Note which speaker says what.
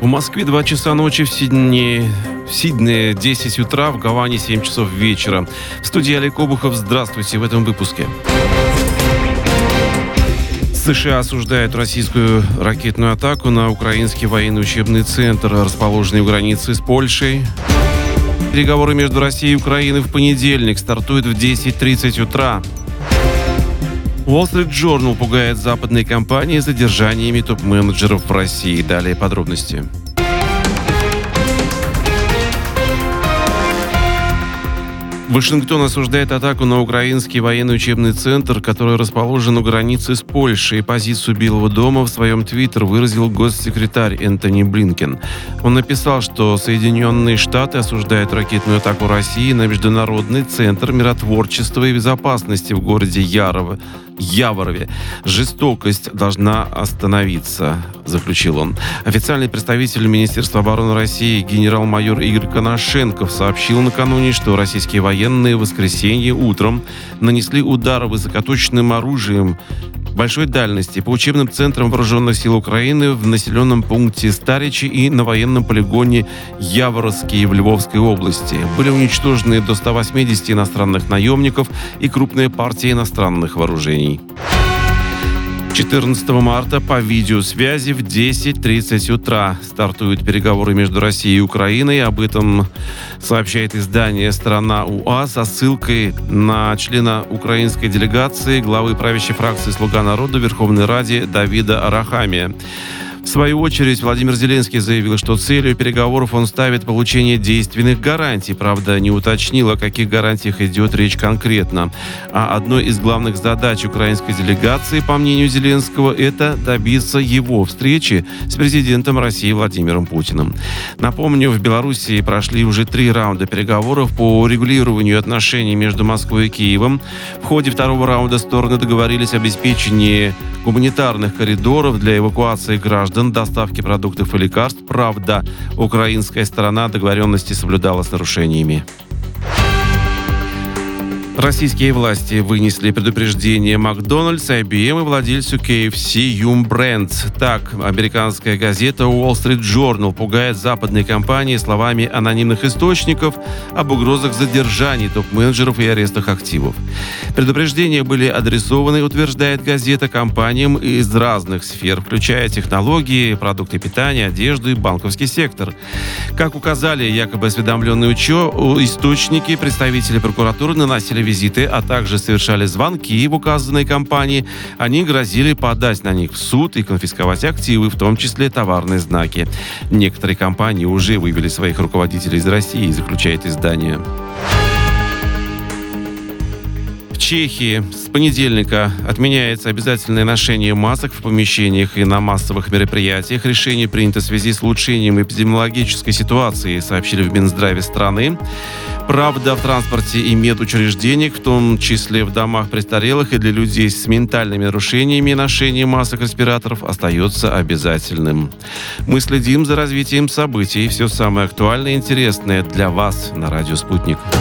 Speaker 1: В Москве 2 часа ночи, в Сиднее 10 утра, в Гаване 7 часов вечера. В студии Олег Обухов. Здравствуйте в этом выпуске. США осуждают российскую ракетную атаку на украинский военный учебный центр, расположенный у границы с Польшей. Переговоры между Россией и Украиной в понедельник стартуют в 10:30 утра. Wall Street Journal пугает западные компании задержаниями топ-менеджеров в России. Далее подробности. Вашингтон осуждает атаку на украинский военный учебный центр, который расположен у границы с Польшей. Позицию Белого дома в своем твиттер выразил госсекретарь Энтони Блинкен. Он написал, что Соединенные Штаты осуждают ракетную атаку России на Международный центр миротворчества и безопасности в городе Яворове. Жестокость должна остановиться, заключил он. Официальный представитель Министерства обороны России генерал-майор Игорь Коношенков сообщил накануне, что российские военные в воскресенье утром нанесли удар высокоточным оружием большой дальности по учебным центрам вооруженных сил Украины в населенном пункте Старичи и на военном полигоне Яворовский в Львовской области. Были уничтожены до 180 иностранных наемников и крупная партия иностранных вооружений. 14 марта по видеосвязи в 10:30 утра стартуют переговоры между Россией и Украиной. Об этом сообщает издание «Страна УА» со ссылкой на члена украинской делегации, главы правящей фракции «Слуга народа» в Верховной Раде Давида Арахамия. В свою очередь, Владимир Зеленский заявил, что целью переговоров он ставит получение действенных гарантий. Правда, не уточнил, о каких гарантиях идет речь конкретно. А одной из главных задач украинской делегации, по мнению Зеленского, это добиться его встречи с президентом России Владимиром Путиным. Напомню, в Белоруссии прошли уже 3 раунда переговоров по урегулированию отношений между Москвой и Киевом. В ходе второго раунда стороны договорились об обеспечении гуманитарных коридоров для эвакуации граждан, доставки продуктов и лекарств. Правда, украинская сторона договоренности соблюдала с нарушениями. Российские власти вынесли предупреждение Макдональдс, IBM и владельцу KFC Yum Brands. Так, американская газета Wall Street Journal пугает западные компании словами анонимных источников об угрозах задержаний топ-менеджеров и арестах активов. Предупреждения были адресованы, утверждает газета, компаниям из разных сфер, включая технологии, продукты питания, одежду и банковский сектор. Как указали якобы осведомленные источники, представители прокуратуры наносили визиты, а также совершали звонки в указанной компании. Они грозили подать на них в суд и конфисковать активы, в том числе товарные знаки. Некоторые компании уже вывели своих руководителей из России, заключает издание. В Чехии с понедельника отменяется обязательное ношение масок в помещениях и на массовых мероприятиях. Решение принято в связи с улучшением эпидемиологической ситуации, сообщили в Минздраве страны. Правда, в транспорте и медучреждениях, в том числе в домах престарелых и для людей с ментальными нарушениями, ношение масок-респираторов остается обязательным. Мы следим за развитием событий. Все самое актуальное и интересное для вас на радио «Спутник».